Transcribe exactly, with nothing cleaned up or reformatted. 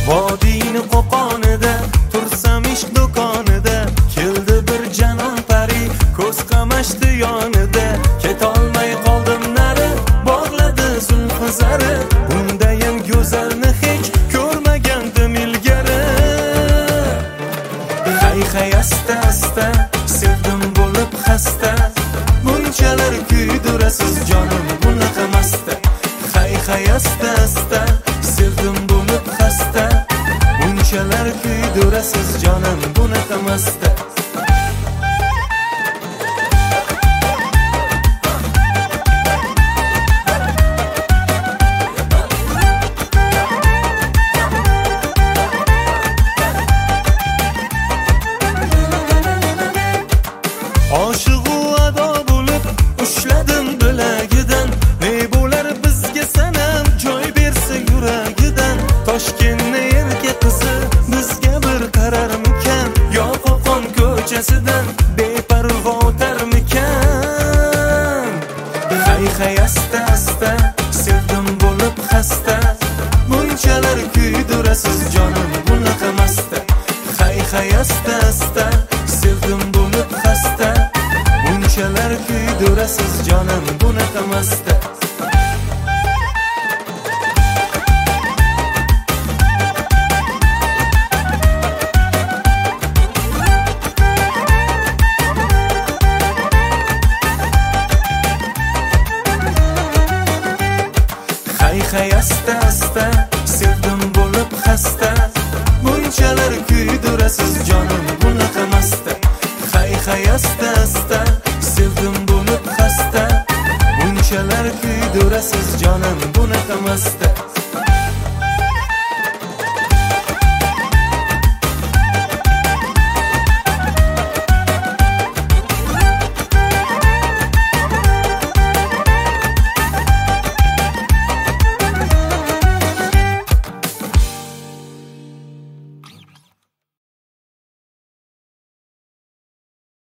vodiyni qo'qonida tursam ish do'konida, keldi bir janon pari ko'z qamashdi yonida. Ketolmay qoldim nari, bog'ladi zulfi zari, bundayam go'zalni hech ko'rmagandim ilgari. Hay hay asta asta sevdim bo'lib xasta, bunchalar kuydirasiz jonim bunaqa masta. Hay hay asta asta sevdim bo'lib xasta, bunchalar kuydirasiz jonim bunaqa masta. Oshiq-u ado bo'lib ushladim bilagidan, ne bo'lar bizga sanam joy bersa yuragidan. Toshkentni erka qizi bizga bir qararmikan, yo Qo'qon ko'chasidan beparvo o'tarmikan. Hay hay asta asta sevdim bo'lib xasta, bunchalar kuydirasiz jonim bunaqa masta. Hay hay asta asta sevdim bo'lib xasta, bunchalar kuydirasiz jonim bunaqa masta. Hay hay asta asta sevdim bo'lib xasta, bunchalar kuydirasiz jonim bunaqa masta. Hay hay asta asta sevdim bo'lib xasta, bunchalar kuydirasiz jonim bunaqa masta.